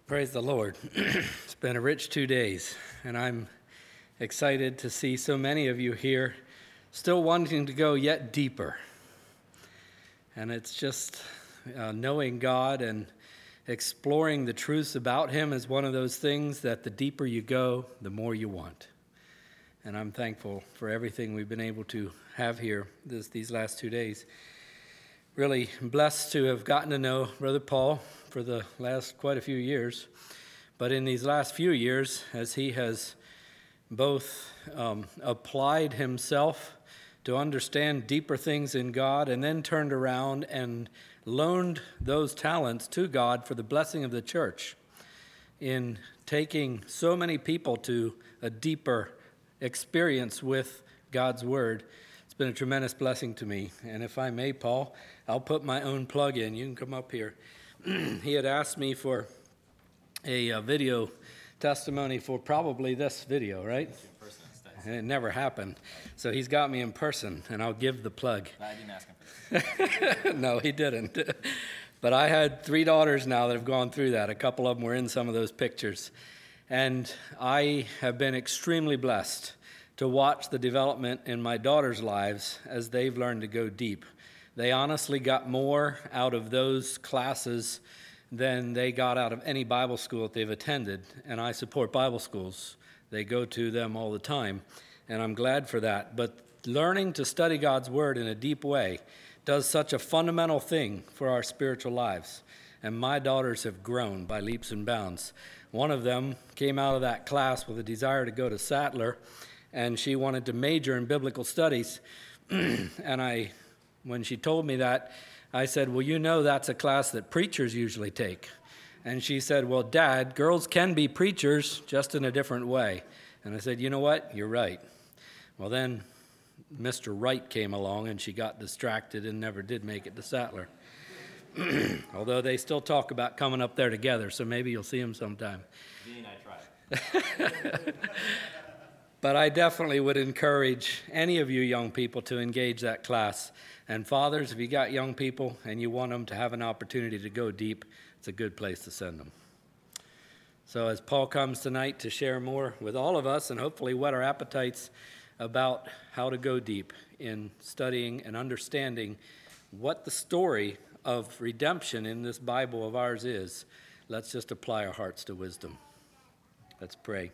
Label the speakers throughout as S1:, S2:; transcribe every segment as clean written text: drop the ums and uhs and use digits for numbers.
S1: Praise the Lord. It's been a rich 2 days, and I'm excited to see so many of you here still wanting to go yet deeper. And it's just knowing God and exploring the truths about Him is one of those things that the deeper you go, the more you want. And I'm thankful for everything we've been able to have here these last 2 days. Really blessed to have gotten to know Brother Paul for the last quite a few years. But in these last few years, as he has both applied himself to understand deeper things in God and then turned around and loaned those talents to God for the blessing of the church in taking so many people to a deeper experience with God's Word, it's been a tremendous blessing to me. And if I may, Paul, I'll put my own plug in. You can come up here. He had asked me for a video testimony for probably this video, right? And it never happened. So he's got me in person, and I'll give the plug.
S2: I didn't ask him for this.
S1: No, he didn't. But I had 3 daughters now that have gone through that. A couple of them were in some of those pictures. And I have been extremely blessed to watch the development in my daughters' lives as they've learned to go deep. They honestly got more out of those classes than they got out of any Bible school that they've attended. And I support Bible schools. They go to them all the time, and I'm glad for that. But learning to study God's Word in a deep way does such a fundamental thing for our spiritual lives. And my daughters have grown by leaps and bounds. One of them came out of that class with a desire to go to Sattler, and she wanted to major in biblical studies. And when she told me that, I said, well, you know that's a class that preachers usually take. And she said, well, Dad, girls can be preachers, just in a different way. And I said, you know what? You're right. Well, then Mr. Wright came along, and she got distracted and never did make it to Sattler. Although they still talk about coming up there together, so maybe you'll see him sometime.
S2: Dean, I tried.
S1: But I definitely would encourage any of you young people to engage that class. And fathers, if you got young people and you want them to have an opportunity to go deep, it's a good place to send them. So as Paul comes tonight to share more with all of us and hopefully whet our appetites about how to go deep in studying and understanding what the story of redemption in this Bible of ours is, let's just apply our hearts to wisdom. Let's pray.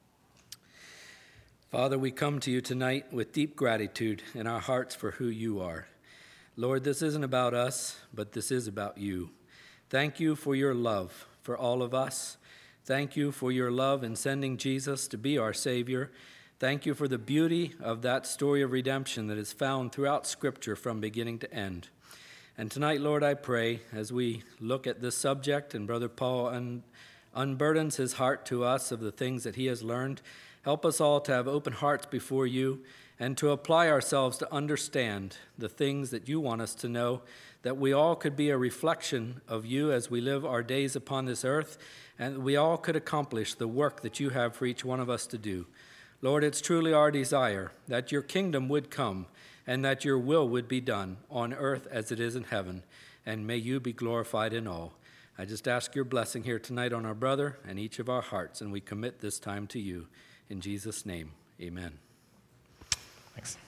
S1: Father, we come to you tonight with deep gratitude in our hearts for who you are. Lord, this isn't about us, but this is about you. Thank you for your love for all of us. Thank you for your love in sending Jesus to be our Savior. Thank you for the beauty of that story of redemption that is found throughout Scripture from beginning to end. And tonight, Lord, I pray, as we look at this subject and Brother Paul unburdens his heart to us of the things that he has learned, help us all to have open hearts before you and to apply ourselves to understand the things that you want us to know, that we all could be a reflection of you as we live our days upon this earth, and we all could accomplish the work that you have for each one of us to do. Lord, it's truly our desire that your kingdom would come and that your will would be done on earth as it is in heaven, and may you be glorified in all. I just ask your blessing here tonight on our brother and each of our hearts, and we commit this time to you. In Jesus' name, amen.
S2: Thanks.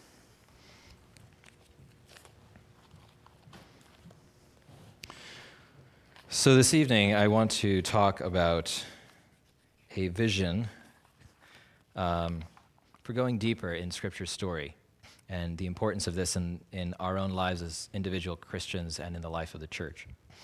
S2: So this evening, I want to talk about a vision for going deeper in Scripture's story and the importance of this in our own lives as individual Christians and in the life of the church.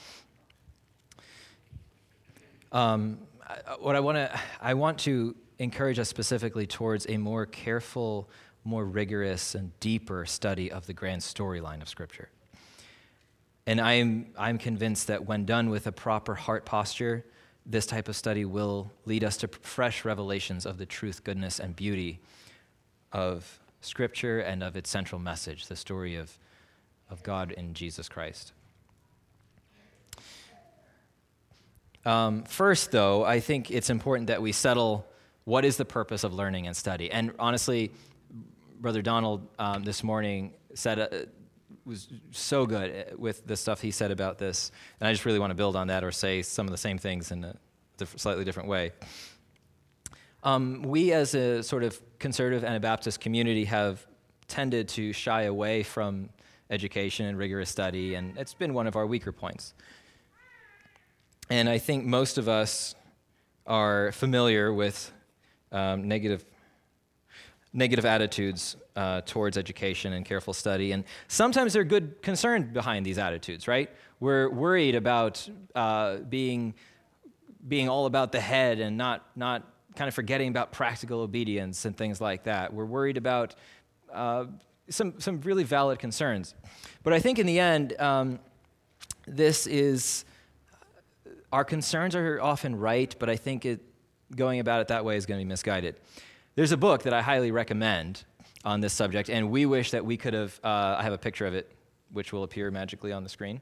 S2: I want to encourage us specifically towards a more careful, more rigorous, and deeper study of the grand storyline of Scripture. And I'm convinced that when done with a proper heart posture, this type of study will lead us to fresh revelations of the truth, goodness, and beauty of Scripture and of its central message, the story of God in Jesus Christ. First, though, I think it's important that we settle what is the purpose of learning and study. And honestly, Brother Donald this morning said was so good with the stuff he said about this, and I just really want to build on that or say some of the same things in slightly different way. We as a sort of conservative Anabaptist community have tended to shy away from education and rigorous study, and it's been one of our weaker points. And I think most of us are familiar with negative attitudes towards education and careful study, and sometimes there's good concern behind these attitudes, right? We're worried about being all about the head and not kind of forgetting about practical obedience and things like that. We're worried about some really valid concerns. But I think in the end, our concerns are often right, but I think going about it that way is going to be misguided. There's a book that I highly recommend on this subject, and we wish that we could have, I have a picture of it, which will appear magically on the screen.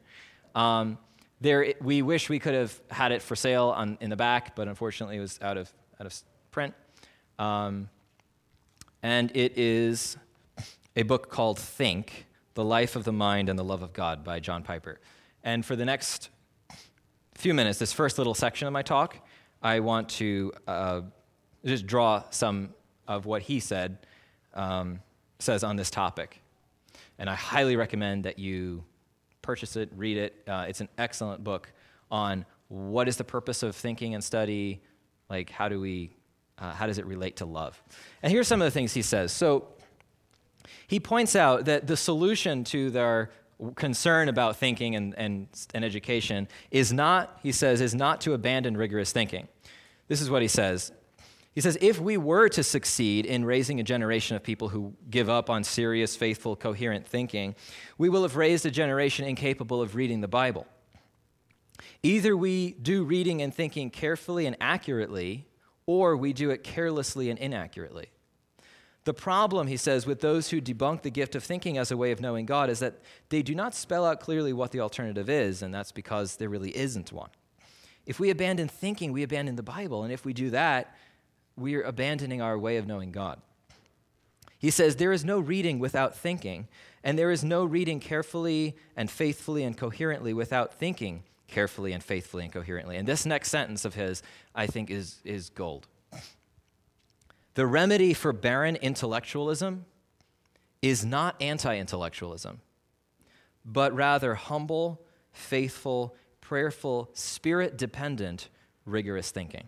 S2: We wish we could have had it for sale in the back, but unfortunately it was out of print. And it is a book called Think, The Life of the Mind and the Love of God by John Piper. And for the next few minutes, this first little section of my talk, I want to just draw some of what he says on this topic. And I highly recommend that you purchase it, read it. It's an excellent book on what is the purpose of thinking and study, like how does it relate to love? And here's some of the things he says. So he points out that the solution to their concern about thinking and education is not to abandon rigorous thinking. This is what he says. He says, if we were to succeed in raising a generation of people who give up on serious, faithful, coherent thinking, we will have raised a generation incapable of reading the Bible. Either we do reading and thinking carefully and accurately, or we do it carelessly and inaccurately. The problem, he says, with those who debunk the gift of thinking as a way of knowing God is that they do not spell out clearly what the alternative is, and that's because there really isn't one. If we abandon thinking, we abandon the Bible, and if we do that, we are abandoning our way of knowing God. He says, there is no reading without thinking, and there is no reading carefully and faithfully and coherently without thinking carefully and faithfully and coherently. And this next sentence of his, I think, is gold. The remedy for barren intellectualism is not anti-intellectualism, but rather humble, faithful, prayerful, spirit-dependent, rigorous thinking.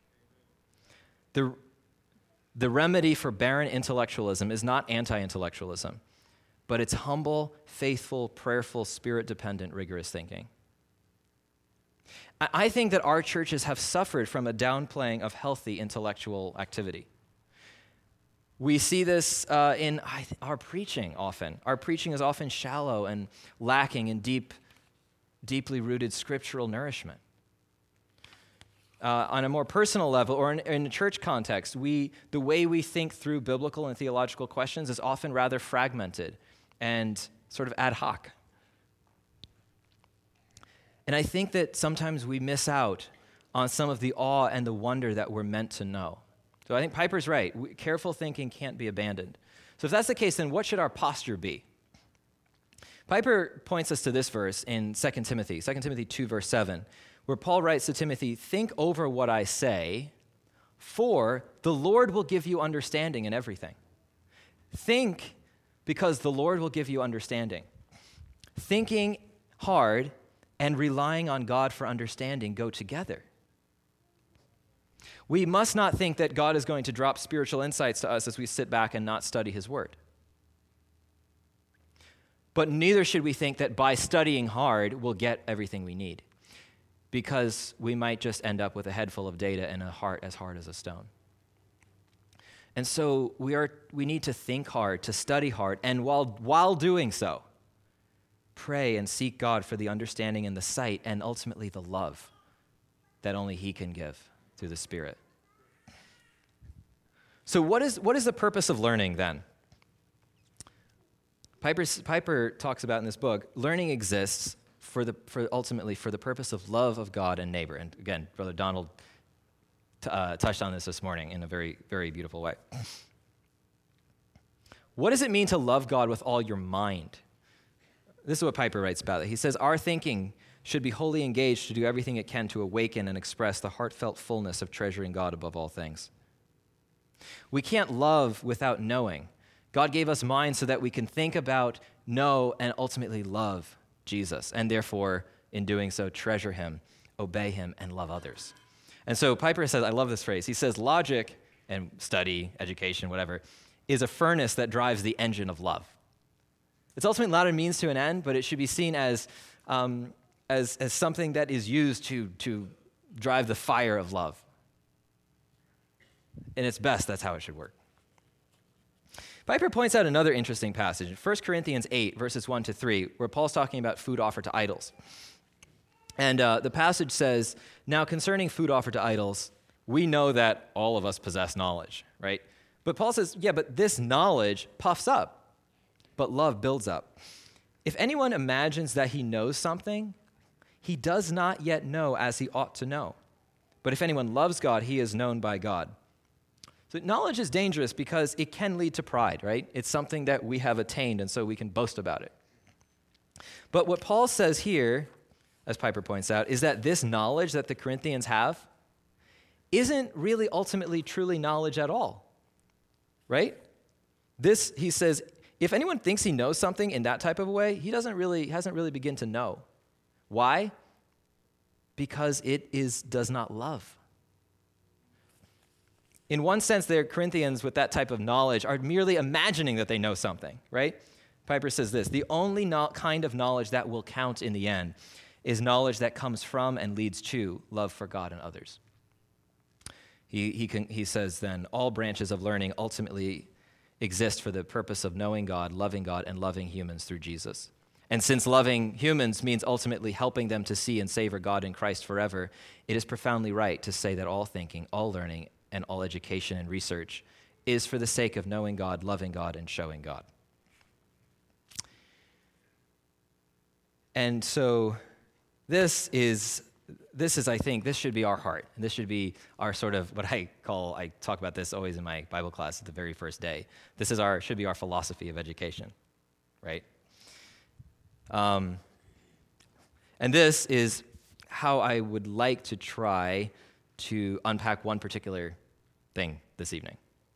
S2: The remedy for barren intellectualism is not anti-intellectualism, but it's humble, faithful, prayerful, spirit-dependent, rigorous thinking. I think that our churches have suffered from a downplaying of healthy intellectual activity. We see this in our preaching often. Our preaching is often shallow and lacking in deeply rooted scriptural nourishment. On a more personal level, or in a church context, the way we think through biblical and theological questions is often rather fragmented and sort of ad hoc. And I think that sometimes we miss out on some of the awe and the wonder that we're meant to know. So I think Piper's right. Careful thinking can't be abandoned. So if that's the case, then what should our posture be? Piper points us to this verse in 2 Timothy 2, verse 7, where Paul writes to Timothy, think over what I say, for the Lord will give you understanding in everything. Think because the Lord will give you understanding. Thinking hard and relying on God for understanding go together. We must not think that God is going to drop spiritual insights to us as we sit back and not study his word. But neither should we think that by studying hard, we'll get everything we need, because we might just end up with a head full of data and a heart as hard as a stone. And so we need to think hard, to study hard, and while doing so, pray and seek God for the understanding and the sight and ultimately the love that only he can give through the Spirit. So what is the purpose of learning then? Piper talks about in this book, learning exists ultimately for the purpose of love of God and neighbor. And again, Brother Donald touched on this morning in a very, very beautiful way. What does it mean to love God with all your mind? This is what Piper writes about it. He says, our thinking should be wholly engaged to do everything it can to awaken and express the heartfelt fullness of treasuring God above all things. We can't love without knowing. God gave us minds so that we can think about, know, and ultimately love Jesus, and therefore, in doing so, treasure him, obey him, and love others. And so Piper says, I love this phrase, he says, logic and study, education, whatever, is a furnace that drives the engine of love. It's ultimately not a means to an end, but it should be seen as something that is used to drive the fire of love. In its best, that's how it should work. Piper points out another interesting passage in 1 Corinthians 8, verses 1 to 3, where Paul's talking about food offered to idols. And the passage says, now concerning food offered to idols, we know that all of us possess knowledge, right? But Paul says, yeah, but this knowledge puffs up, but love builds up. If anyone imagines that he knows something, he does not yet know as he ought to know. But if anyone loves God, he is known by God. So knowledge is dangerous because it can lead to pride, right? It's something that we have attained, and so we can boast about it. But what Paul says here, as Piper points out, is that this knowledge that the Corinthians have isn't really ultimately truly knowledge at all, right? This, he says, if anyone thinks he knows something in that type of a way, he hasn't really begun to know. Why? Because it does not love. In one sense, the Corinthians with that type of knowledge are merely imagining that they know something, right? Piper says this, the only kind of knowledge that will count in the end is knowledge that comes from and leads to love for God and others. He says then, all branches of learning ultimately exist for the purpose of knowing God, and loving humans through Jesus. And since loving humans means ultimately helping them to see and savor God in Christ forever, it is profoundly right to say that all thinking, all learning, and all education and research is for the sake of knowing God, loving God, and showing God. And so this is, I think, this should be our heart. And this should be our sort of what I talk about this always in my Bible class at the very first day. This is should be our philosophy of education, right? And this is how I would like to try to unpack one particular thing this evening.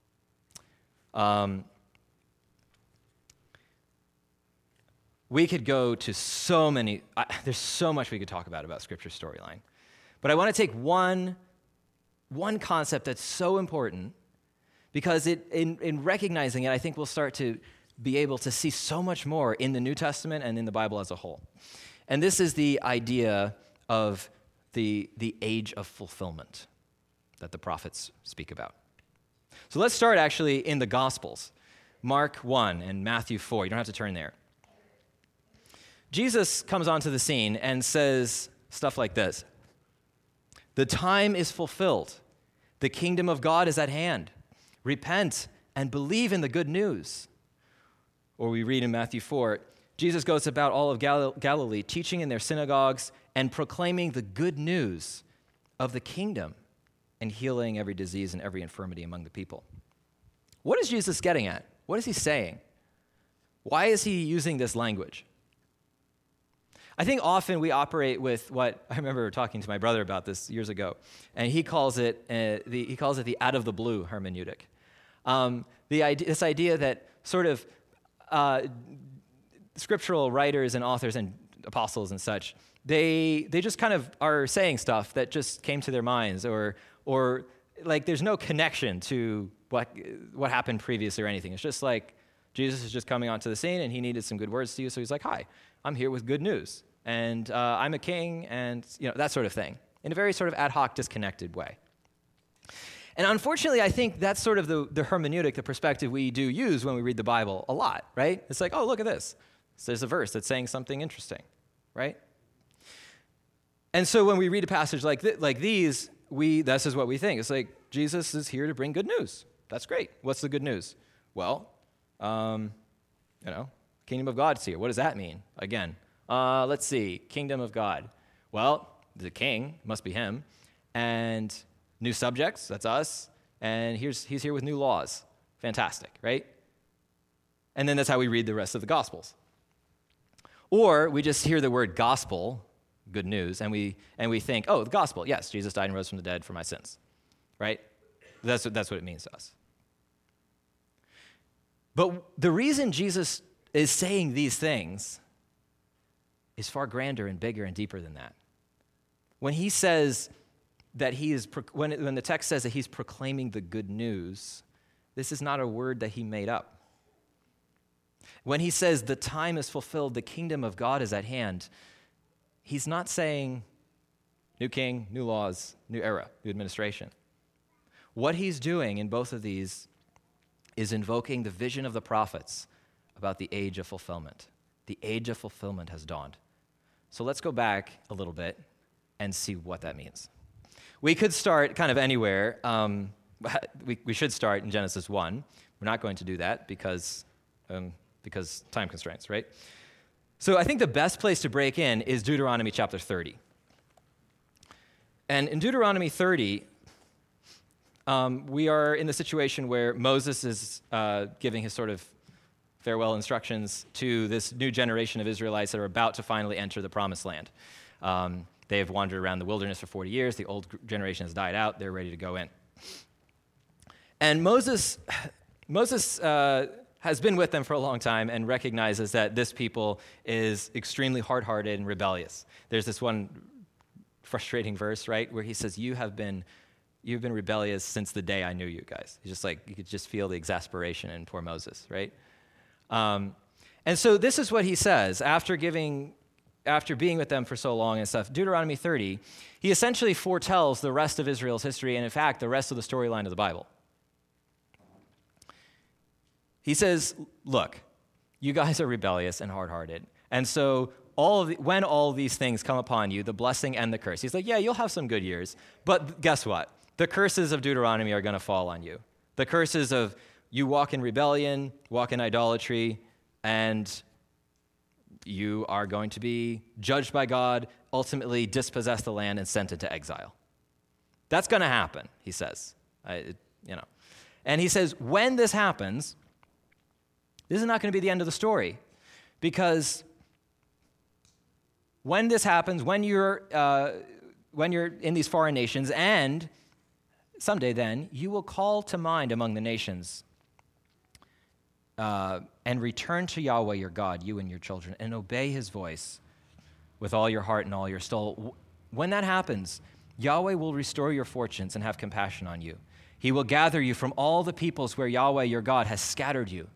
S2: We could go to so many, there's so much we could talk about Scripture storyline. But I want to take one concept that's so important because in recognizing it, I think we'll start to be able to see so much more in the New Testament and in the Bible as a whole. And this is the idea of the age of fulfillment that the prophets speak about. So let's start actually in the Gospels, Mark 1 and Matthew 4. You don't have to turn there. Jesus comes onto the scene and says stuff like this. The time is fulfilled. The kingdom of God is at hand. Repent and believe in the good news. Or we read in Matthew 4, Jesus goes about all of Galilee, teaching in their synagogues and proclaiming the good news of the kingdom and healing every disease and every infirmity among the people. What is Jesus getting at? What is he saying? Why is he using this language? I think often we operate with what I remember talking to my brother about this years ago, and he calls it the out of the blue hermeneutic. This idea that sort of scriptural writers and authors and apostles and such, they just kind of are saying stuff that just came to their minds, or like there's no connection to what happened previously or anything. It's just like Jesus is just coming onto the scene and he needed some good words to you, so he's like, hi, I'm here with good news, and I'm a king, and that sort of thing, in a very sort of ad hoc, disconnected way. And unfortunately, I think that's sort of the hermeneutic, the perspective we do use when we read the Bible a lot, right? It's like, oh, look at this. So there's a verse that's saying something interesting, right? And so when we read a passage like these, this is what we think. It's like, Jesus is here to bring good news. That's great. What's the good news? Well, kingdom of God's here. What does that mean? Again, let's see, kingdom of God. Well, the king must be him, and new subjects, that's us, and he's here with new laws. Fantastic, right? And then that's how we read the rest of the Gospels. Or we just hear the word gospel, good news, and we think, oh, the gospel, yes, Jesus died and rose from the dead for my sins, right? That's what it means to us. But the reason Jesus is saying these things is far grander and bigger and deeper than that. When he says that when the text says that he's proclaiming the good news, this is not a word that he made up. When he says the time is fulfilled, the kingdom of God is at hand, he's not saying new king, new laws, new era, new administration. What he's doing in both of these is invoking the vision of the prophets about the age of fulfillment. The age of fulfillment has dawned. So let's go back a little bit and see what that means. We could start kind of anywhere. We should start in Genesis 1. We're not going to do that because time constraints, right? So I think the best place to break in is Deuteronomy chapter 30. And in Deuteronomy 30, we are in the situation where Moses is giving his sort of farewell instructions to this new generation of Israelites that are about to finally enter the promised land. They have wandered around the wilderness for 40 years. The old generation has died out. They're ready to go in. And Moses has been with them for a long time and recognizes that this people is extremely hard-hearted and rebellious. There's this one frustrating verse, right, where he says, you've been rebellious since the day I knew you guys. He's just like, you could just feel the exasperation in poor Moses, right? And so this is what he says after being with them for so long and stuff. Deuteronomy 30, he essentially foretells the rest of Israel's history and, in fact, the rest of the storyline of the Bible. He says, look, you guys are rebellious and hard-hearted, and so when all these things come upon you, the blessing and the curse, he's like, yeah, you'll have some good years, but guess what? The curses of Deuteronomy are going to fall on you. The curses of you walk in rebellion, walk in idolatry, and you are going to be judged by God, ultimately dispossess the land, and sent into exile. That's going to happen, he says. And he says, when this happens, this is not going to be the end of the story, because when this happens, when you're in these foreign nations, and someday then, you will call to mind among the nations and return to Yahweh your God, you and your children, and obey his voice with all your heart and all your soul. When that happens, Yahweh will restore your fortunes and have compassion on you. He will gather you from all the peoples where Yahweh your God has scattered you.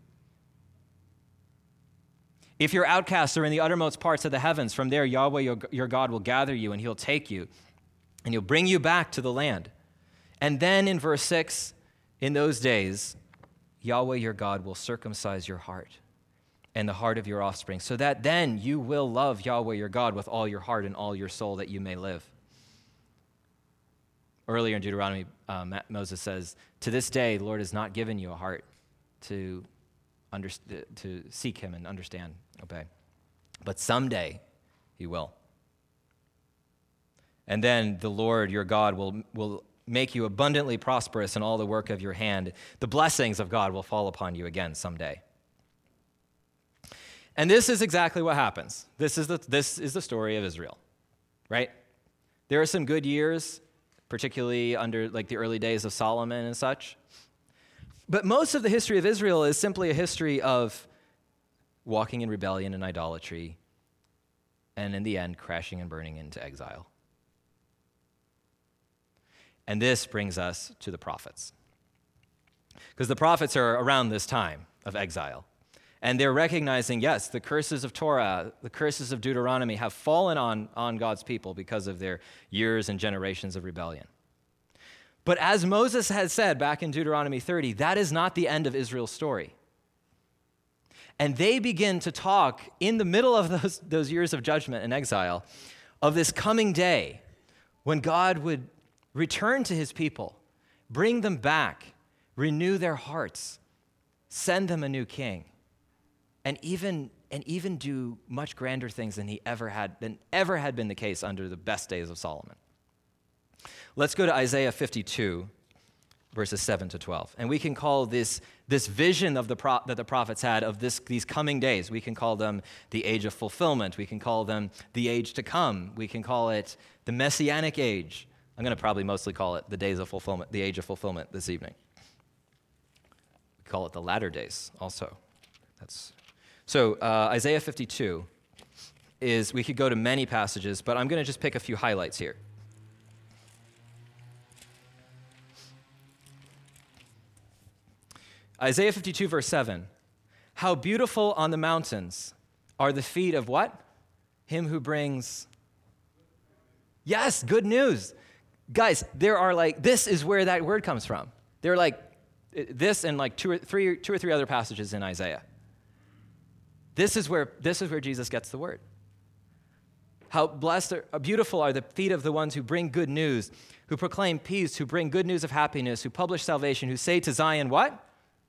S2: If your outcasts are in the uttermost parts of the heavens, from there Yahweh your God will gather you, and he'll take you, and he'll bring you back to the land. And then in verse 6, in those days, Yahweh your God will circumcise your heart and the heart of your offspring, so that then you will love Yahweh your God with all your heart and all your soul, that you may live. Earlier in Deuteronomy, Moses says, to this day, the Lord has not given you a heart to seek him and understand, obey. But someday he will. And then the Lord your God will make you abundantly prosperous in all the work of your hand. The blessings of God will fall upon you again someday. And this is exactly what happens. This is the story of Israel, right? There are some good years, particularly under like the early days of Solomon and such. But most of the history of Israel is simply a history of walking in rebellion and idolatry, and in the end, crashing and burning into exile. And this brings us to the prophets. Because the prophets are around this time of exile. And they're recognizing, yes, the curses of Torah, the curses of Deuteronomy have fallen on God's people because of their years and generations of rebellion. But as Moses had said back in Deuteronomy 30, that is not the end of Israel's story. And they begin to talk in the middle of those years of judgment and exile of this coming day when God would return to his people, bring them back, renew their hearts, send them a new king, and even do much grander things than ever had been the case under the best days of Solomon. Let's go to Isaiah 52, verses 7 to 12. And we can call this vision of that the prophets had of these coming days, we can call them the age of fulfillment. We can call them the age to come. We can call it the messianic age. I'm going to probably mostly call it the days of fulfillment, the age of fulfillment this evening. We call it the latter days also. So Isaiah 52 we could go to many passages, but I'm going to just pick a few highlights here. Isaiah 52, verse 7. How beautiful on the mountains are the feet of what? Him who brings... Yes, good news. Guys, this is where that word comes from. They're like this and like two or three other passages in Isaiah. This is where Jesus gets the word. How beautiful are the feet of the ones who bring good news, who proclaim peace, who bring good news of happiness, who publish salvation, who say to Zion, what?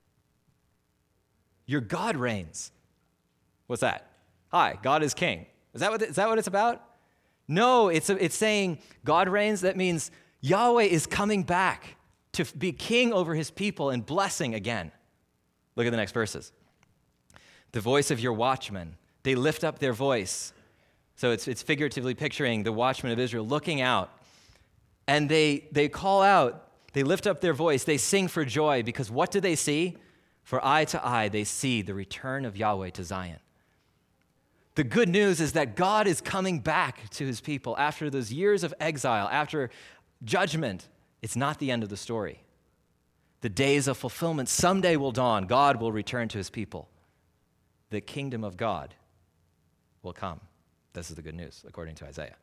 S2: Your God reigns. What's that? Hi, God is king. Is that what it's about? No, it's saying God reigns. That means Yahweh is coming back to be king over his people and blessing again. Look at the next verses. The voice of your watchmen, they lift up their voice. So it's figuratively picturing the watchmen of Israel looking out. And they call out, they lift up their voice, they sing for joy, because what do they see? For eye to eye, they see the return of Yahweh to Zion. The good news is that God is coming back to his people after those years of exile, after judgment. It's not the end of the story. The days of fulfillment someday will dawn. God will return to his people. The kingdom of God will come. This is the good news, according to Isaiah.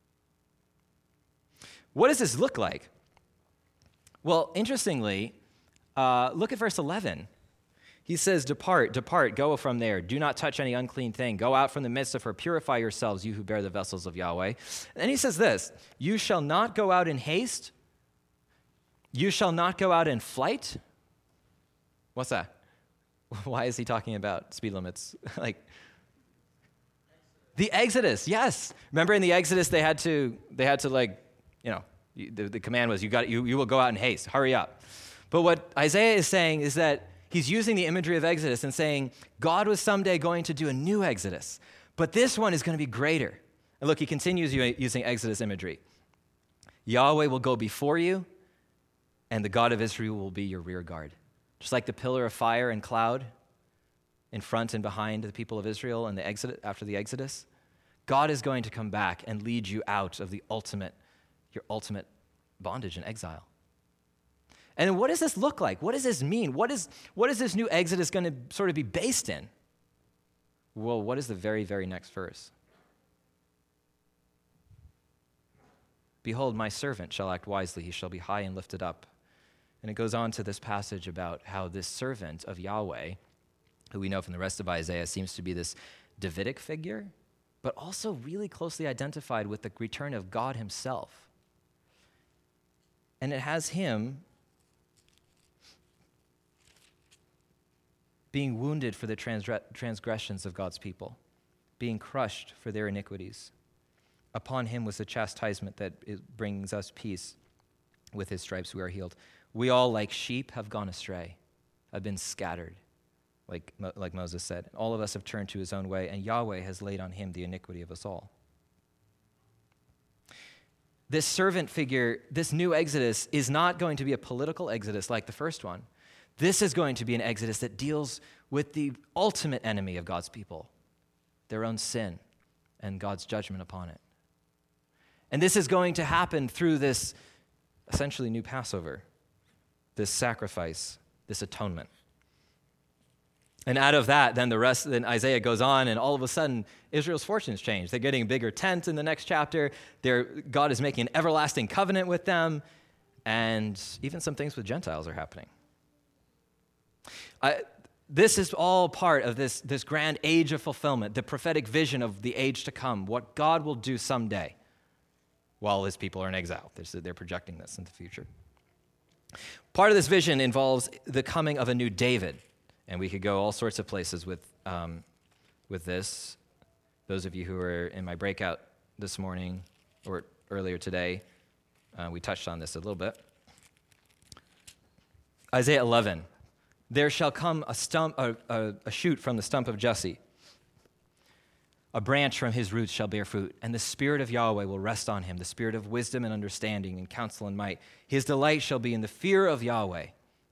S2: What does this look like? Well, interestingly, look at verse 11. He says, depart, go from there. Do not touch any unclean thing. Go out from the midst of her. Purify yourselves, you who bear the vessels of Yahweh. And he says this, you shall not go out in haste. You shall not go out in flight. What's that? Why is he talking about speed limits? Like the Exodus, yes. Remember in the Exodus they had to like, the command was you will go out in haste, hurry up. But what Isaiah is saying is that he's using the imagery of Exodus and saying God was someday going to do a new Exodus, but this one is going to be greater. And look, he continues using Exodus imagery. Yahweh will go before you, and the God of Israel will be your rear guard. Just like the pillar of fire and cloud in front and behind the people of Israel and after the Exodus, God is going to come back and lead you out of your ultimate bondage and exile. And what does this look like? What does this mean? What is this new Exodus going to sort of be based in? Well, what is the very, very next verse? Behold, my servant shall act wisely. He shall be high and lifted up. And it goes on to this passage about how this servant of Yahweh, who we know from the rest of Isaiah, seems to be this Davidic figure, but also really closely identified with the return of God himself. And it has him being wounded for the transgressions of God's people, being crushed for their iniquities. Upon him was the chastisement that brings us peace. With his stripes we are healed. We all, like sheep, have gone astray, have been scattered, like Moses said. All of us have turned to his own way, and Yahweh has laid on him the iniquity of us all. This servant figure, this new Exodus, is not going to be a political Exodus like the first one. This is going to be an Exodus that deals with the ultimate enemy of God's people, their own sin and God's judgment upon it. And this is going to happen through this essentially new Passover, this sacrifice, this atonement. And out of that, then Isaiah goes on, and all of a sudden, Israel's fortunes change. They're getting a bigger tent in the next chapter. God is making an everlasting covenant with them, and even some things with Gentiles are happening. This is all part of this grand age of fulfillment, the prophetic vision of the age to come, what God will do someday while his people are in exile. They're projecting this in the future. Part of this vision involves the coming of a new David, and we could go all sorts of places with this. Those of you who were in my breakout this morning or earlier today, we touched on this a little bit. Isaiah 11, there shall come a shoot from the stump of Jesse. A branch from his roots shall bear fruit, and the Spirit of Yahweh will rest on him, the Spirit of wisdom and understanding and counsel and might. His delight shall be in the fear of Yahweh.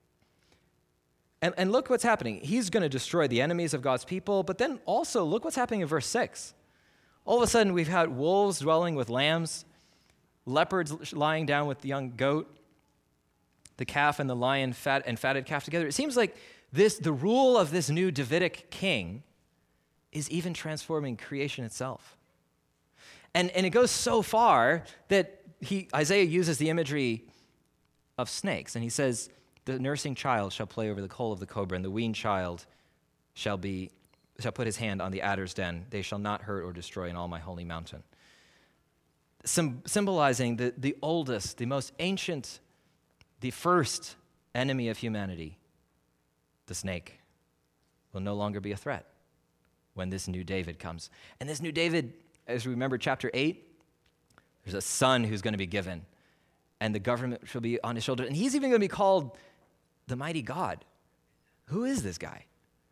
S2: And look what's happening. He's going to destroy the enemies of God's people, but then also look what's happening in verse 6. All of a sudden, we've had wolves dwelling with lambs, leopards lying down with the young goat, the calf and the lion fatted calf together. It seems like the rule of this new Davidic king is even transforming creation itself. And it goes so far that Isaiah uses the imagery of snakes, and he says, the nursing child shall play over the coal of the cobra, and the weaned child shall put his hand on the adder's den. They shall not hurt or destroy in all my holy mountain. Symbolizing the oldest, the most ancient, the first enemy of humanity, the snake, will no longer be a threat when this new David comes. And this new David, as we remember chapter 8, there's a son who's going to be given, and the government shall be on his shoulder. And he's even going to be called the mighty God. Who is this guy?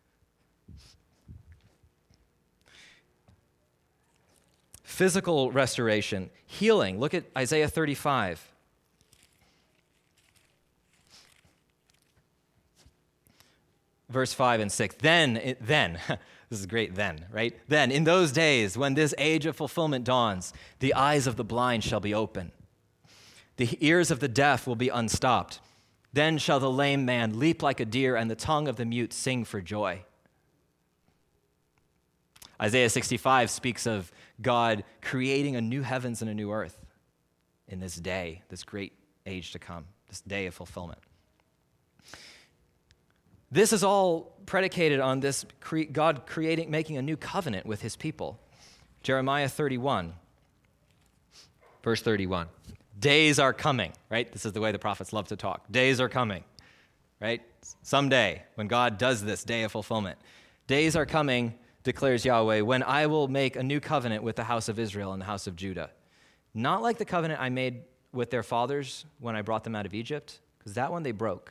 S2: Physical restoration, healing. Look at Isaiah 35. Verse 5 and 6. Then, this is great then, right? Then, in those days, when this age of fulfillment dawns, the eyes of the blind shall be open. The ears of the deaf will be unstopped. Then shall the lame man leap like a deer, and the tongue of the mute sing for joy. Isaiah 65 speaks of God creating a new heavens and a new earth in this day, this great age to come, this day of fulfillment. This is all predicated on this God making a new covenant with his people. Jeremiah 31, verse 31. Days are coming, right? This is the way the prophets love to talk. Days are coming, right? Someday, when God does this day of fulfillment. Days are coming, declares Yahweh, when I will make a new covenant with the house of Israel and the house of Judah. Not like the covenant I made with their fathers when I brought them out of Egypt, because that one they broke.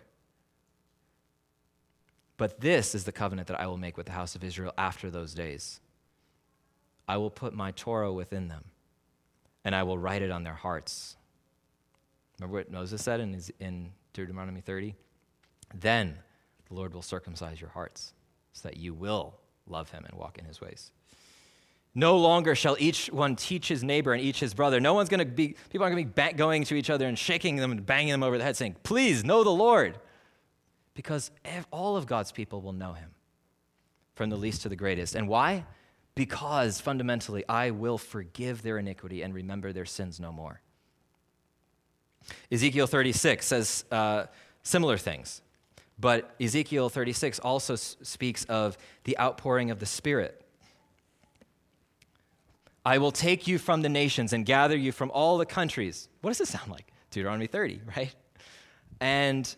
S2: But this is the covenant that I will make with the house of Israel after those days. I will put my Torah within them, and I will write it on their hearts. Remember what Moses said in Deuteronomy 30? Then the Lord will circumcise your hearts so that you will love him and walk in his ways. No longer shall each one teach his neighbor and each his brother. People aren't going to be going to each other and shaking them and banging them over the head saying, please know the Lord. Because all of God's people will know him, from the least to the greatest. And why? Because fundamentally, I will forgive their iniquity and remember their sins no more. Ezekiel 36 says similar things. But Ezekiel 36 also speaks of the outpouring of the Spirit. I will take you from the nations and gather you from all the countries. What does this sound like? Deuteronomy 30, right? And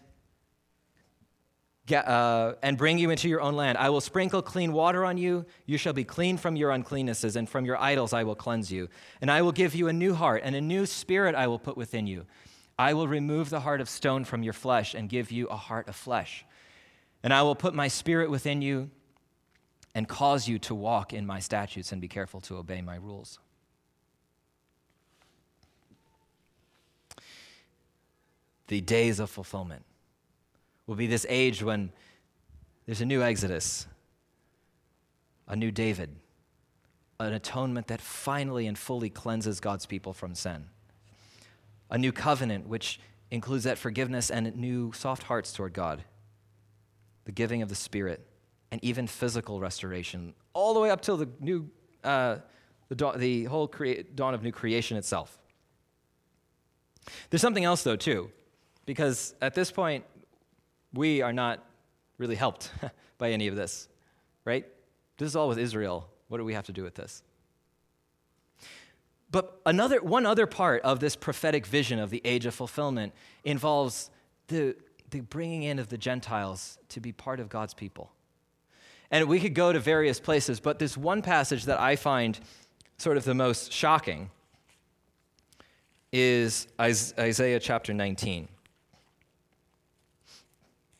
S2: bring you into your own land. I will sprinkle clean water on you. You shall be clean from your uncleannesses, and from your idols I will cleanse you. And I will give you a new heart, and a new spirit I will put within you. I will remove the heart of stone from your flesh and give you a heart of flesh. And I will put my spirit within you and cause you to walk in my statutes and be careful to obey my rules. The days of fulfillment will be this age when there's a new Exodus, a new David, an atonement that finally and fully cleanses God's people from sin. A new covenant, which includes that forgiveness and new soft hearts toward God, the giving of the Spirit, and even physical restoration, all the way up till the whole dawn of new creation itself. There's something else, though, too, because at this point, we are not really helped by any of this, right? This is all with Israel. What do we have to do with this? But one other part of this prophetic vision of the age of fulfillment involves the bringing in of the Gentiles to be part of God's people. And we could go to various places, but this one passage that I find sort of the most shocking is Isaiah chapter 19.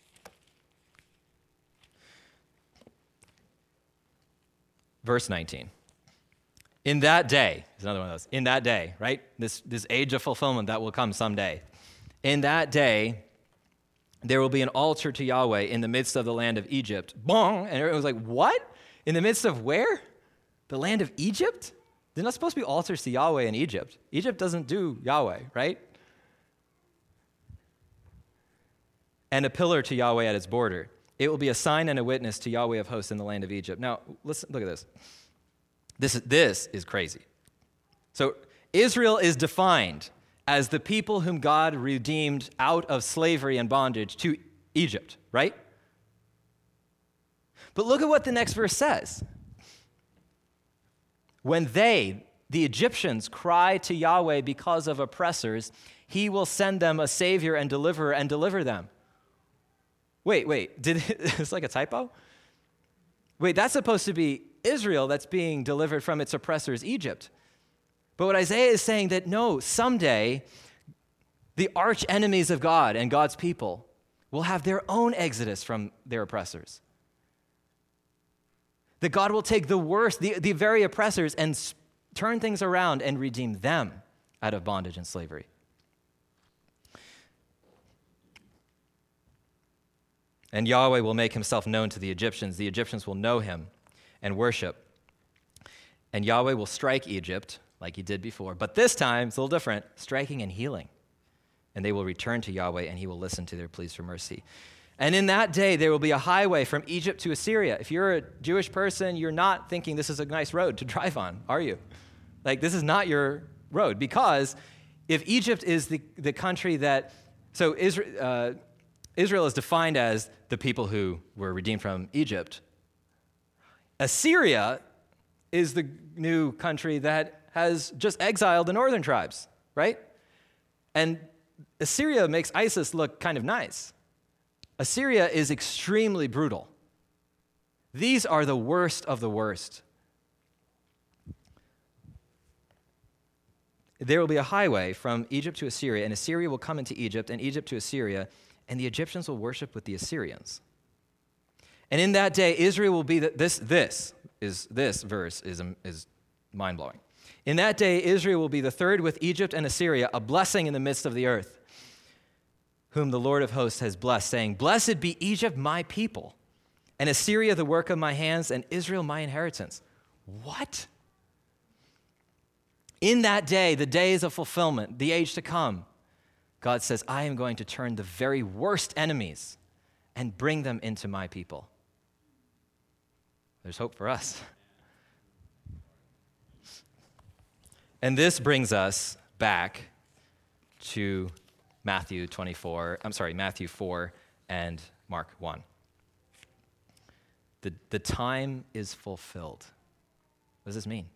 S2: verse 19. In that day, there's another one of those. In that day, right? This age of fulfillment that will come someday. In that day, there will be an altar to Yahweh in the midst of the land of Egypt. Bong! And everyone was like, what? In the midst of where? The land of Egypt? There's not supposed to be altars to Yahweh in Egypt. Egypt doesn't do Yahweh, right? And a pillar to Yahweh at its border. It will be a sign and a witness to Yahweh of hosts in the land of Egypt. Now, listen, look at this. This is crazy. So Israel is defined as the people whom God redeemed out of slavery and bondage to Egypt, right? But look at what the next verse says. When the Egyptians, cry to Yahweh because of oppressors, he will send them a savior and deliverer and deliver them. Wait, it's like a typo? Wait, that's supposed to be Israel that's being delivered from its oppressors, Egypt. But what Isaiah is saying that no, someday the arch enemies of God and God's people will have their own exodus from their oppressors. That God will take the worst, the very oppressors, and turn things around and redeem them out of bondage and slavery. And Yahweh will make himself known to the Egyptians. The Egyptians will know him and worship. And Yahweh will strike Egypt like he did before. But this time, it's a little different, striking and healing. And they will return to Yahweh, and he will listen to their pleas for mercy. And in that day, there will be a highway from Egypt to Assyria. If you're a Jewish person, you're not thinking this is a nice road to drive on, are you? Like, this is not your road. Because if Egypt is the country that... So Israel is defined as the people who were redeemed from Egypt. Assyria is the new country that has just exiled the northern tribes, right? And Assyria makes ISIS look kind of nice. Assyria is extremely brutal. These are the worst of the worst. There will be a highway from Egypt to Assyria, and Assyria will come into Egypt, and Egypt to Assyria, and the Egyptians will worship with the Assyrians. And in that day, Israel will be this verse is mind-blowing. In that day, Israel will be the third with Egypt and Assyria, a blessing in the midst of the earth, whom the Lord of hosts has blessed, saying, Blessed be Egypt, my people, and Assyria, the work of my hands, and Israel, my inheritance. What? In that day, the days of fulfillment, the age to come, God says, I am going to turn the very worst enemies and bring them into my people. There's hope for us. And this brings us back to Matthew 4 and Mark 1. The time is fulfilled. What does this mean?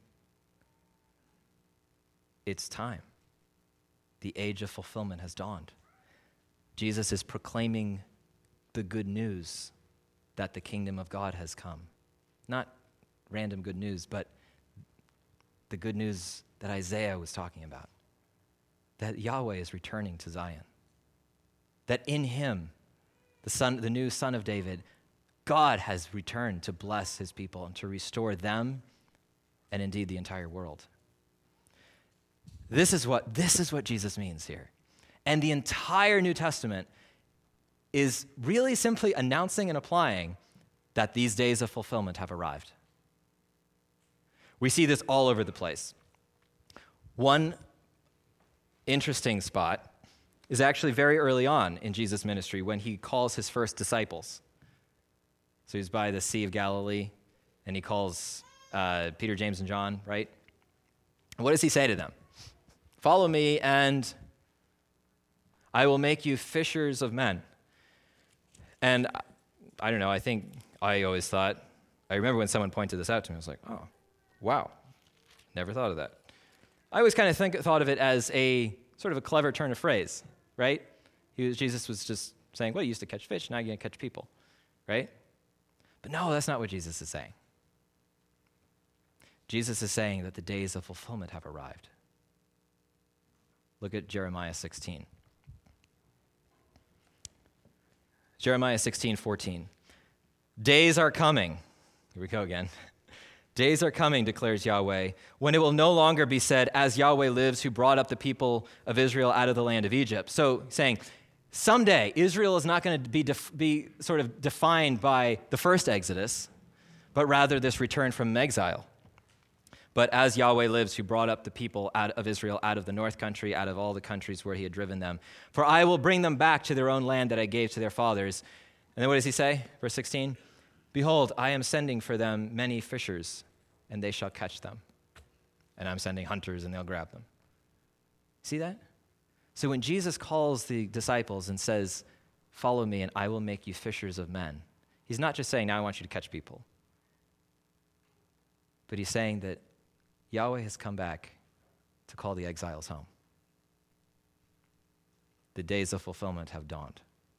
S2: It's time. The age of fulfillment has dawned. Jesus is proclaiming the good news that the kingdom of God has come. Not random good news, but the good news that Isaiah was talking about. That Yahweh is returning to Zion. That in him, the new son of David, God has returned to bless his people and to restore them and indeed the entire world. This is what Jesus means here. And the entire New Testament is really simply announcing and applying that these days of fulfillment have arrived. We see this all over the place. One interesting spot is actually very early on in Jesus' ministry when he calls his first disciples. So he's by the Sea of Galilee, and he calls Peter, James, and John, right? And what does he say to them? Follow me, and I will make you fishers of men. And I don't know, I think I always thought, I remember when someone pointed this out to me, I was like, oh, wow, never thought of that. I always kind of thought of it as a sort of a clever turn of phrase, right? Jesus was just saying, well, you used to catch fish, now you're going to catch people, right? But no, that's not what Jesus is saying. Jesus is saying that the days of fulfillment have arrived. Look at Jeremiah 16. Jeremiah 16:14. Days are coming. Here we go again. Days are coming, declares Yahweh, when it will no longer be said, as Yahweh lives, who brought up the people of Israel out of the land of Egypt. So saying, someday Israel is not going to be sort of defined by the first Exodus, but rather this return from exile. But as Yahweh lives, who brought up the people of Israel out of the north country, out of all the countries where he had driven them. For I will bring them back to their own land that I gave to their fathers. And then what does he say? Verse 16. Behold, I am sending for them many fishers, and they shall catch them. And I'm sending hunters, and they'll grab them. See that? So when Jesus calls the disciples and says, follow me, and I will make you fishers of men, he's not just saying, now I want you to catch people. But he's saying that Yahweh has come back to call the exiles home. The days of fulfillment have dawned.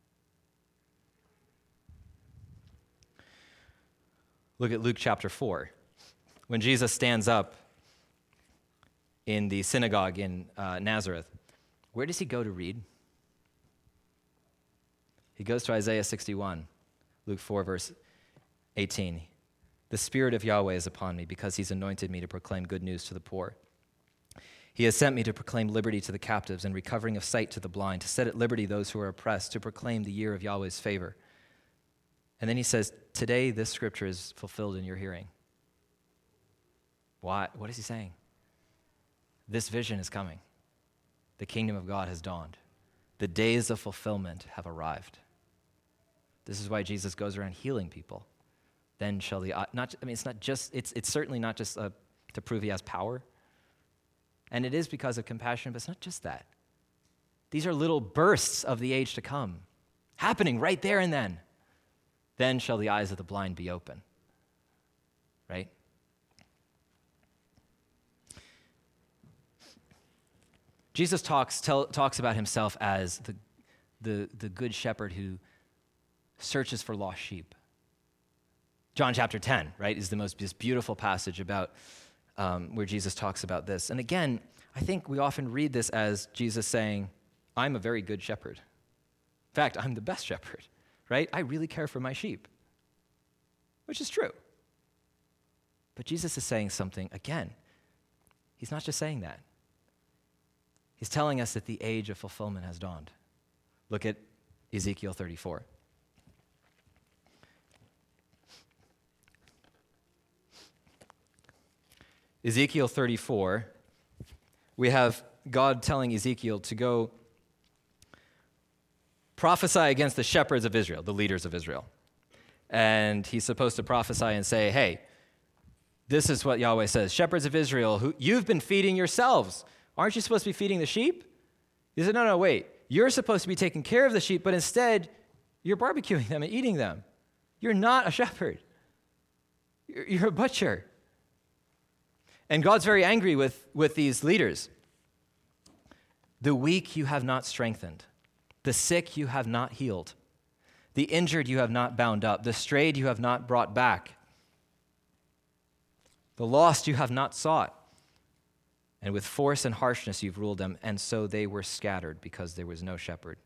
S2: Look at Luke chapter 4. When Jesus stands up in the synagogue in Nazareth, where does he go to read? He goes to Isaiah 61, Luke 4, verse 18. The Spirit of Yahweh is upon me because he's anointed me to proclaim good news to the poor. He has sent me to proclaim liberty to the captives and recovering of sight to the blind, to set at liberty those who are oppressed, to proclaim the year of Yahweh's favor. And then he says, today this scripture is fulfilled in your hearing. Why? What is he saying? This vision is coming. The kingdom of God has dawned. The days of fulfillment have arrived. This is why Jesus goes around healing people. Then shall it's certainly not just to prove he has power. And it is because of compassion, but it's not just that. These are little bursts of the age to come, happening right there and then. Then shall the eyes of the blind be open. Right? Jesus talks about himself as the good shepherd who searches for lost sheep. John chapter 10, right, is this beautiful passage about where Jesus talks about this. And again, I think we often read this as Jesus saying, I'm a very good shepherd. In fact, I'm the best shepherd, right? I really care for my sheep, which is true. But Jesus is saying something, again, he's not just saying that. He's telling us that the age of fulfillment has dawned. Look at Ezekiel 34. Ezekiel 34, we have God telling Ezekiel to go prophesy against the shepherds of Israel, the leaders of Israel. And he's supposed to prophesy and say, hey, this is what Yahweh says. Shepherds of Israel, you've been feeding yourselves. Aren't you supposed to be feeding the sheep? He said, no, wait. You're supposed to be taking care of the sheep, but instead, you're barbecuing them and eating them. You're not a shepherd. You're a butcher. And God's very angry with these leaders. The weak you have not strengthened. The sick you have not healed. The injured you have not bound up. The strayed you have not brought back. The lost you have not sought. And with force and harshness you've ruled them, and so they were scattered because there was no shepherd.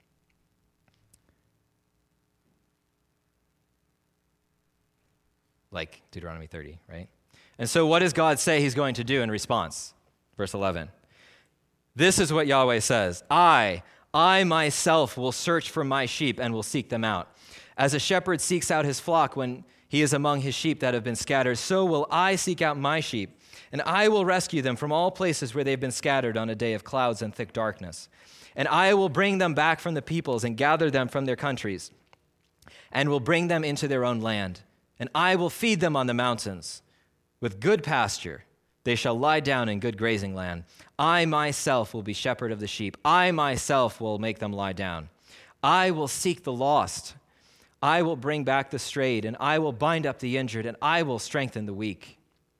S2: Like Deuteronomy 30, right? And so what does God say he's going to do in response? Verse 11. This is what Yahweh says. I myself will search for my sheep and will seek them out. As a shepherd seeks out his flock when he is among his sheep that have been scattered, so will I seek out my sheep. And I will rescue them from all places where they've been scattered on a day of clouds and thick darkness. And I will bring them back from the peoples and gather them from their countries and will bring them into their own land. And I will feed them on the mountains with good pasture. They shall lie down in good grazing land. I myself will be shepherd of the sheep. I myself will make them lie down. I will seek the lost. I will bring back the strayed, and I will bind up the injured, and I will strengthen the weak.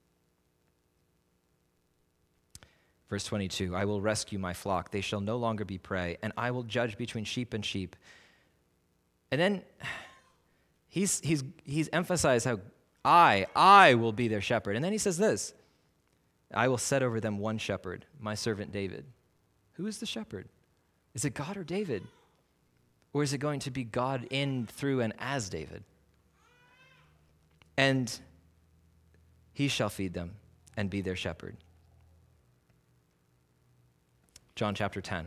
S2: Verse 22, I will rescue my flock. They shall no longer be prey, and I will judge between sheep and sheep. And then he's emphasized how I will be their shepherd. And then he says this, I will set over them one shepherd, my servant David. Who is the shepherd? Is it God or David? Or is it going to be God in, through, and as David? And He shall feed them and be their shepherd. John chapter 10.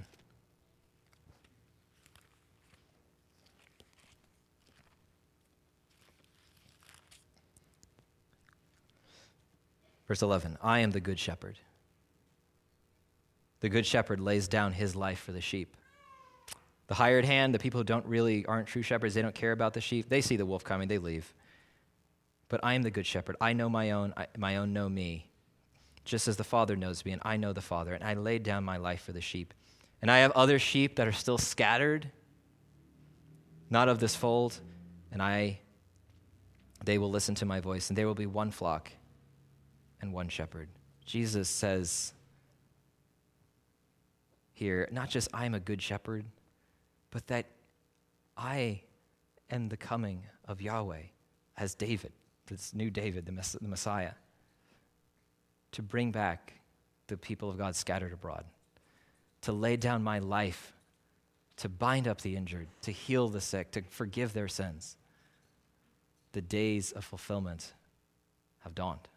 S2: Verse 11, I am the good shepherd. The good shepherd lays down his life for the sheep. The hired hand, the people who aren't true shepherds, they don't care about the sheep. They see the wolf coming, they leave. But I am the good shepherd. I know my own know me, just as the Father knows me, and I know the Father, and I laid down my life for the sheep. And I have other sheep that are still scattered, not of this fold, and they will listen to my voice, and there will be one flock and one shepherd. Jesus says here, not just I am a good shepherd, but that I am the coming of Yahweh as David, this new David, the Messiah, to bring back the people of God scattered abroad, to lay down my life, to bind up the injured, to heal the sick, to forgive their sins. The days of fulfillment have dawned.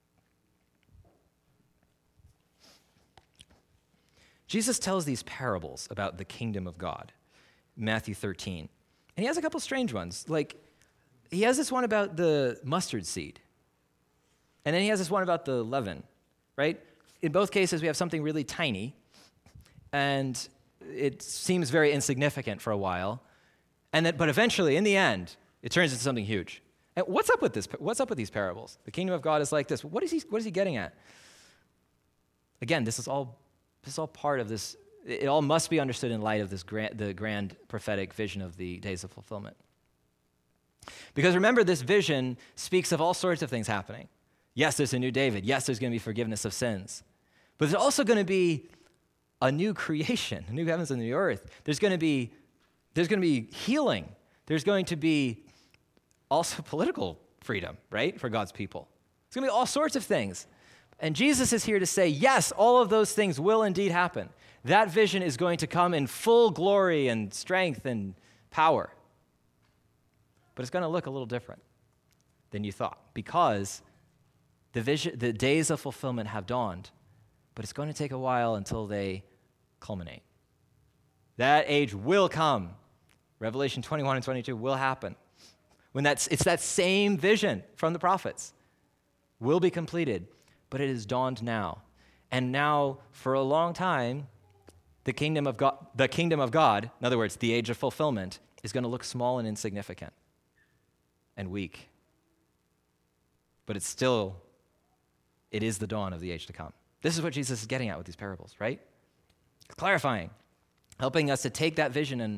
S2: Jesus tells these parables about the kingdom of God, Matthew 13. And he has a couple strange ones. Like, he has this one about the mustard seed. And then he has this one about the leaven, right? In both cases, we have something really tiny, and it seems very insignificant for a while. But eventually, in the end, it turns into something huge. And what's up with this? What's up with these parables? The kingdom of God is like this. What is he getting at? Again, this is all part of this. It all must be understood in light of the grand prophetic vision of the days of fulfillment. Because remember, this vision speaks of all sorts of things happening. Yes, there's a new David. Yes, there's going to be forgiveness of sins. But there's also going to be a new creation, a new heavens and a new earth. There's going to be healing. There's going to be also political freedom, right, for God's people. It's going to be all sorts of things. And Jesus is here to say, yes, all of those things will indeed happen. That vision is going to come in full glory and strength and power. But it's going to look a little different than you thought, because the days of fulfillment have dawned, but it's going to take a while until they culminate. That age will come. Revelation 21 and 22 will happen. It's that same vision from the prophets will be completed. But it has dawned now. And now, for a long time, the kingdom of God, in other words, the age of fulfillment, is going to look small and insignificant and weak. But it is the dawn of the age to come. This is what Jesus is getting at with these parables, right? Clarifying, helping us to take that vision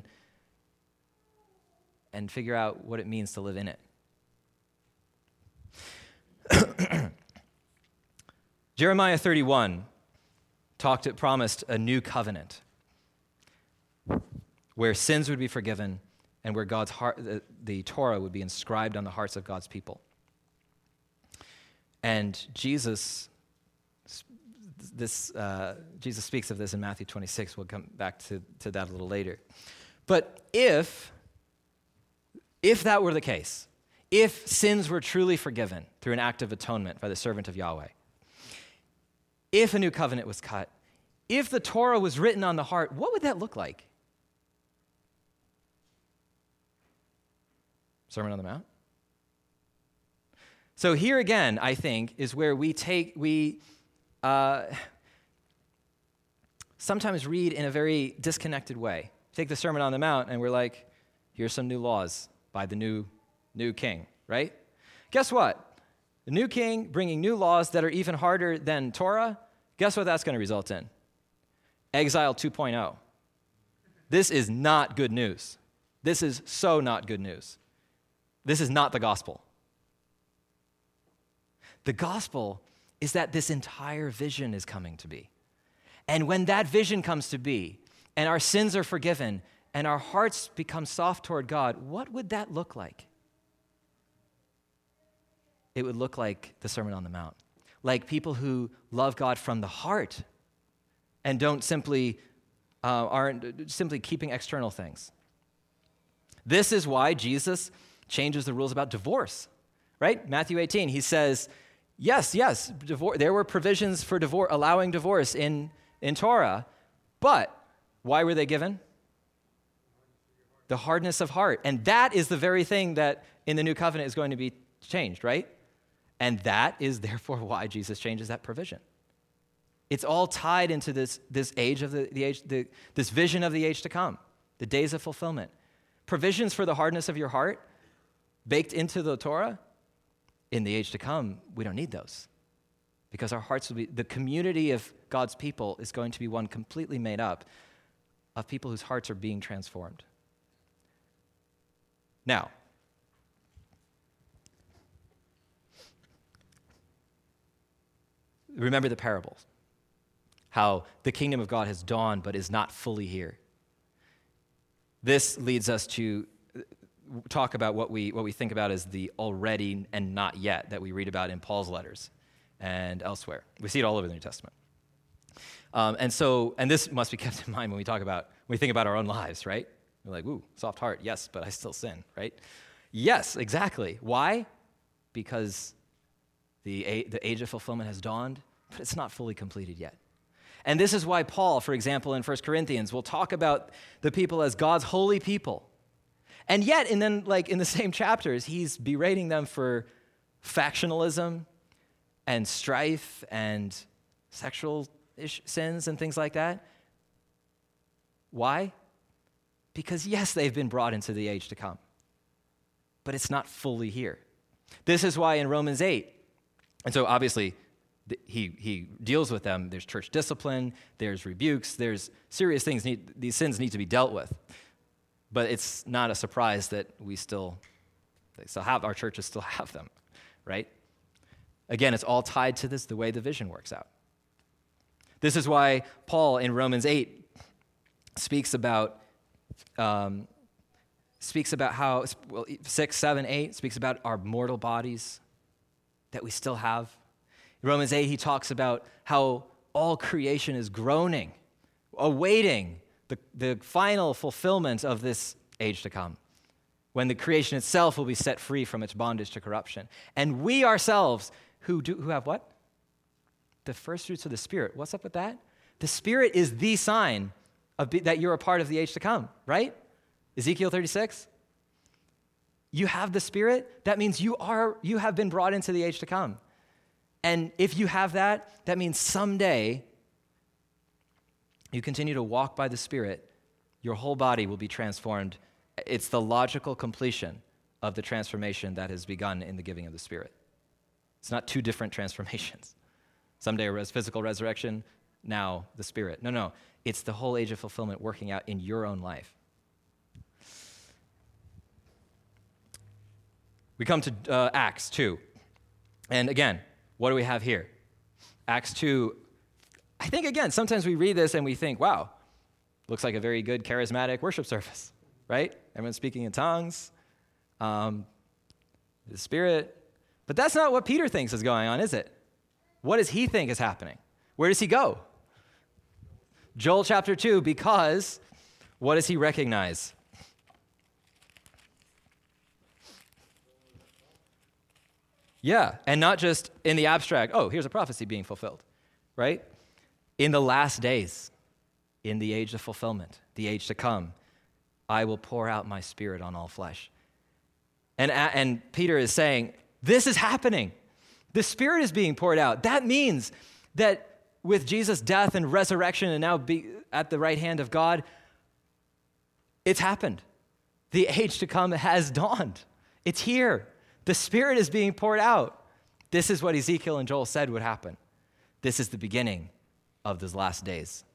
S2: and figure out what it means to live in it. Jeremiah 31 promised a new covenant where sins would be forgiven and where God's heart, the Torah would be inscribed on the hearts of God's people. And Jesus speaks of this in Matthew 26. We'll come back to that a little later. But if that were the case, if sins were truly forgiven through an act of atonement by the servant of Yahweh, if a new covenant was cut, if the Torah was written on the heart, what would that look like? Sermon on the Mount? So here again, I think, is where we sometimes read in a very disconnected way. Take the Sermon on the Mount and we're like, here's some new laws by the new king, right? Guess what? The new king bringing new laws that are even harder than Torah, guess what that's going to result in? Exile 2.0. This is not good news. This is so not good news. This is not the gospel. The gospel is that this entire vision is coming to be. And when that vision comes to be, and our sins are forgiven, and our hearts become soft toward God, what would that look like? It would look like the Sermon on the Mount. Like people who love God from the heart and aren't simply keeping external things. This is why Jesus changes the rules about divorce, right? Matthew 18, he says, Yes, there were provisions for divorce, allowing divorce in Torah, but why were they given? The hardness of heart. And that is the very thing that in the new covenant is going to be changed, right? And that is therefore why Jesus changes that provision. It's all tied into this age of this vision of the age to come, the days of fulfillment. Provisions for the hardness of your heart baked into the Torah. In the age to come, we don't need those, because our hearts will be, the community of God's people is going to be one completely made up of people whose hearts are being transformed. Now, remember the parables, how the kingdom of God has dawned but is not fully here. This leads us to talk about what we think about as the already and not yet that we read about in Paul's letters and elsewhere. We see it all over the New Testament. And this must be kept in mind when we think about our own lives, right? We're like, ooh, soft heart, yes, but I still sin, right? Yes, exactly. Why? Because the age of fulfillment has dawned, but it's not fully completed yet. And this is why Paul, for example, in 1 Corinthians, will talk about the people as God's holy people. And yet, in the same chapters, he's berating them for factionalism and strife and sexual sins and things like that. Why? Because yes, they've been brought into the age to come, but it's not fully here. This is why in Romans 8, and so obviously he deals with them. There's church discipline, there's rebukes, there's serious things. These sins need to be dealt with. But it's not a surprise that our churches still have them, right? Again, it's all tied to the way the vision works out. This is why Paul in Romans 8 speaks about how, 6, 7, 8 speaks about our mortal bodies that we still have. In Romans 8, he talks about how all creation is groaning, awaiting the final fulfillment of this age to come, when the creation itself will be set free from its bondage to corruption. And we ourselves, who have what? The first fruits of the Spirit. What's up with that? The Spirit is the sign that you're a part of the age to come, right? Ezekiel 36. You have the Spirit. That means you have been brought into the age to come. And if you have that means someday you continue to walk by the Spirit, your whole body will be transformed. It's the logical completion of the transformation that has begun in the giving of the Spirit. It's not two different transformations. Someday a physical resurrection, now the Spirit. No. It's the whole age of fulfillment working out in your own life. We come to Acts 2. And again, what do we have here? Acts 2, I think, again, sometimes we read this and we think, wow, looks like a very good charismatic worship service, right? Everyone's speaking in tongues, the Spirit. But that's not what Peter thinks is going on, is it? What does he think is happening? Where does he go? Joel chapter 2, because what does he recognize? Yeah, and not just in the abstract, oh, here's a prophecy being fulfilled, right? In the last days, in the age of fulfillment, the age to come, I will pour out my Spirit on all flesh. And Peter is saying, this is happening. The Spirit is being poured out. That means that with Jesus' death and resurrection and now be at the right hand of God, it's happened. The age to come has dawned. It's here. The Spirit is being poured out. This is what Ezekiel and Joel said would happen. This is the beginning of those last days.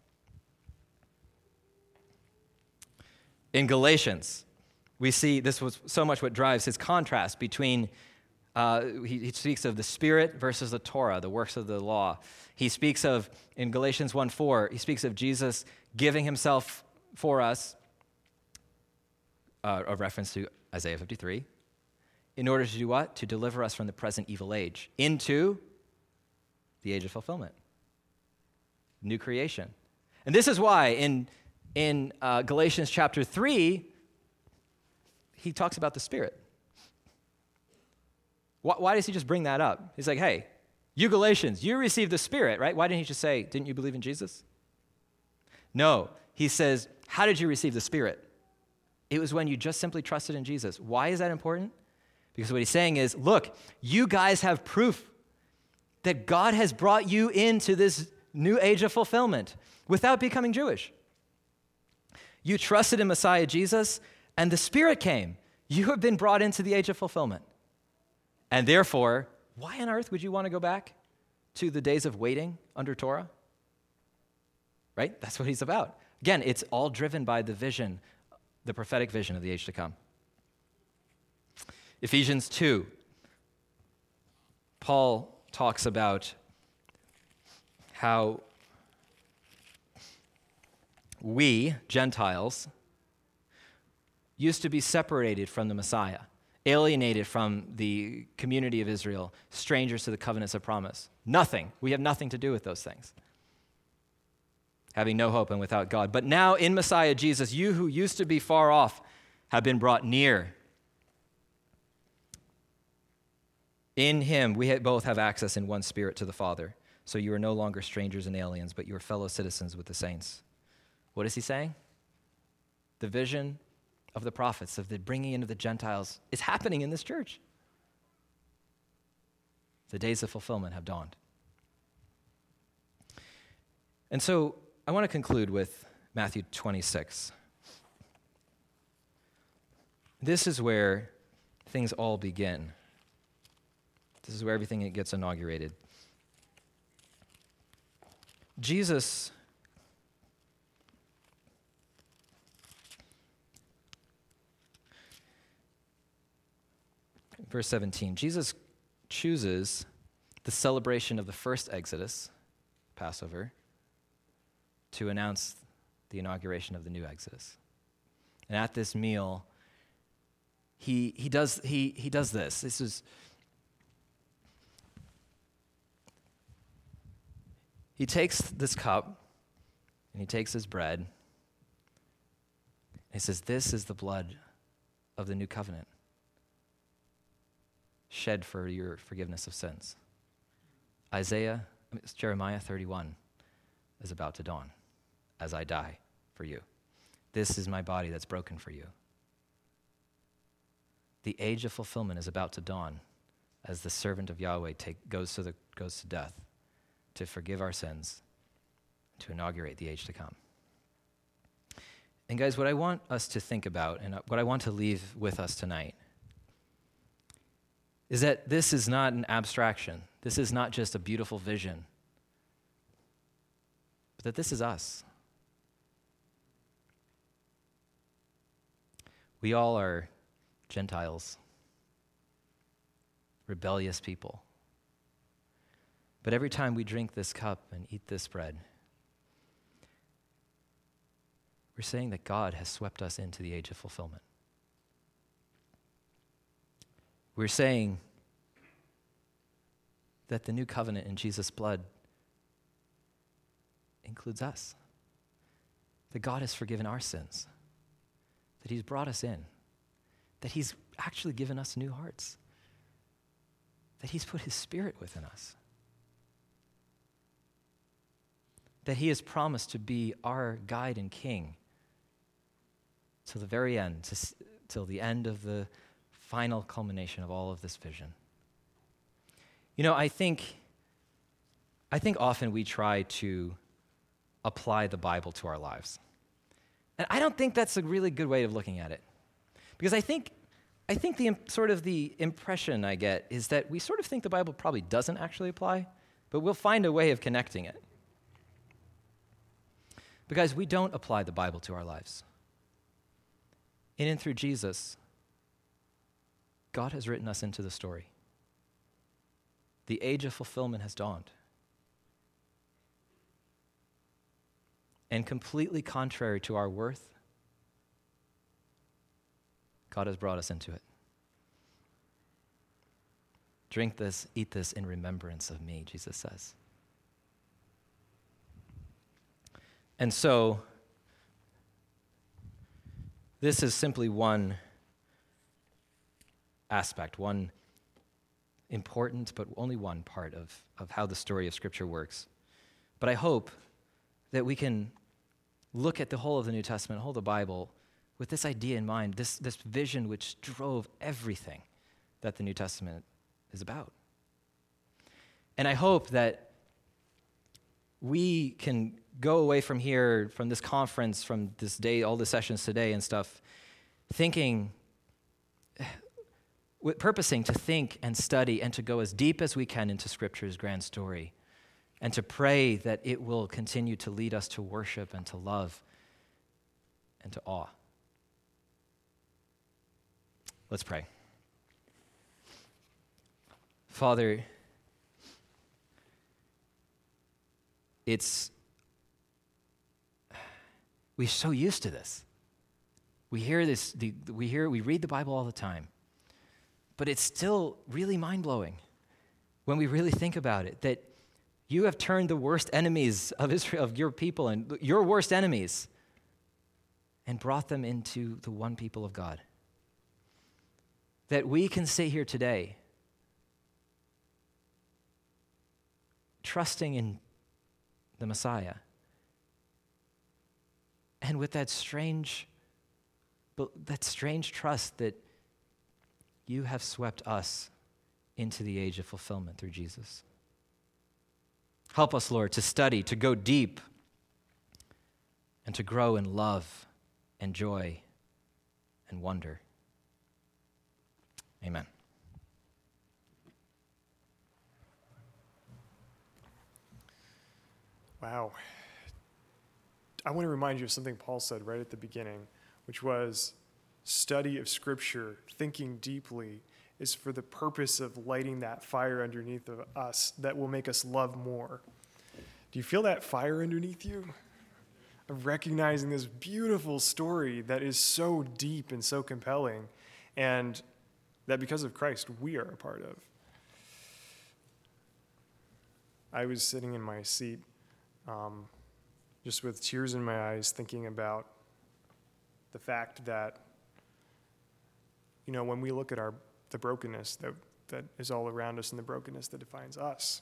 S2: In Galatians, we see this was so much what drives his contrast between, he speaks of the Spirit versus the Torah, the works of the law. He speaks of, in Galatians 1:4, he speaks of Jesus giving himself for us, a reference to Isaiah 53, in order to do what? To deliver us from the present evil age into the age of fulfillment, new creation. And this is why in Galatians chapter 3, he talks about the Spirit. Why does he just bring that up? He's like, hey, You Galatians, you received the Spirit, right? Why didn't he just say, didn't you believe in Jesus? No, he says, how did you receive the Spirit? It was when you just simply trusted in Jesus. Why is that important? Because what he's saying is, look, you guys have proof that God has brought you into this new age of fulfillment without becoming Jewish. You trusted in Messiah Jesus, and the Spirit came. You have been brought into the age of fulfillment. And therefore, why on earth would you want to go back to the days of waiting under Torah? Right? That's what he's about. Again, it's all driven by the vision, the prophetic vision of the age to come. Ephesians 2, Paul talks about how we, Gentiles, used to be separated from the Messiah, alienated from the community of Israel, strangers to the covenants of promise. Nothing. We have nothing to do with those things. Having no hope and without God. But now in Messiah Jesus, you who used to be far off have been brought near. In him, we both have access in one Spirit to the Father. So you are no longer strangers and aliens, but you are fellow citizens with the saints. What is he saying? The vision of the prophets, of the bringing in of the Gentiles, is happening in this church. The days of fulfillment have dawned. And so I want to conclude with Matthew 26. This is where things all begin. This is where everything gets inaugurated. Jesus verse 17, Jesus chooses the celebration of the first Exodus, Passover, to announce the inauguration of the new Exodus. And at this meal, he does this. This is he takes this cup and he takes his bread. And he says, "This is the blood of the new covenant, shed for your forgiveness of sins." Jeremiah 31 is about to dawn as I die for you. This is my body that's broken for you. The age of fulfillment is about to dawn as the servant of Yahweh goes to death to forgive our sins, to inaugurate the age to come. And guys, what I want us to think about and what I want to leave with us tonight is that this is not an abstraction. This is not just a beautiful vision, but that this is us. We all are Gentiles, rebellious people. But every time we drink this cup and eat this bread, we're saying that God has swept us into the age of fulfillment. We're saying that the new covenant in Jesus' blood includes us. That God has forgiven our sins. That he's brought us in. That he's actually given us new hearts. That he's put his Spirit within us. That he has promised to be our guide and king till the very end, till the end of the final culmination of all of this vision. You know, I think often we try to apply the Bible to our lives. And I don't think that's a really good way of looking at it. Because I think the impression I get is that we sort of think the Bible probably doesn't actually apply, but we'll find a way of connecting it. Because we don't apply the Bible to our lives. In and through Jesus, God has written us into the story. The age of fulfillment has dawned. And completely contrary to our worth, God has brought us into it. Drink this, eat this in remembrance of me, Jesus says. And so, this is simply one aspect, one important, but only one part of how the story of Scripture works. But I hope that we can look at the whole of the New Testament, whole of the Bible, with this idea in mind, this vision which drove everything that the New Testament is about. And I hope that we can go away from here, from this conference, from this day, all the sessions today and stuff, thinking, purposing to think and study and to go as deep as we can into Scripture's grand story, and to pray that it will continue to lead us to worship and to love and to awe. Let's pray. Father, we're so used to this. We hear this, we read the Bible all the time, but it's still really mind-blowing when we really think about it, that you have turned the worst enemies of Israel, of your people, and your worst enemies, and brought them into the one people of God. That we can sit here today trusting in the Messiah, and with that strange trust that you have swept us into the age of fulfillment through Jesus. Help us, Lord, to study, to go deep, and to grow in love and joy and wonder. Amen.
S3: Wow. I want to remind you of something Paul said right at the beginning, which was study of Scripture, thinking deeply, is for the purpose of lighting that fire underneath of us that will make us love more. Do you feel that fire underneath you? Of recognizing this beautiful story that is so deep and so compelling, and that because of Christ, we are a part of. I was sitting in my seat, just with tears in my eyes, thinking about the fact that, when we look at the brokenness that is all around us and the brokenness that defines us,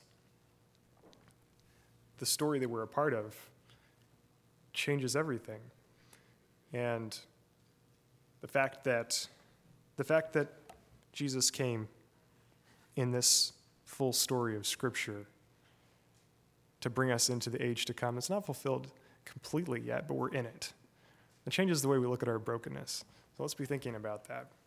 S3: the story that we're a part of changes everything. And the fact that Jesus came in this full story of Scripture to bring us into the age to come, it's not fulfilled completely yet, but we're in it. It changes the way we look at our brokenness. So let's be thinking about that.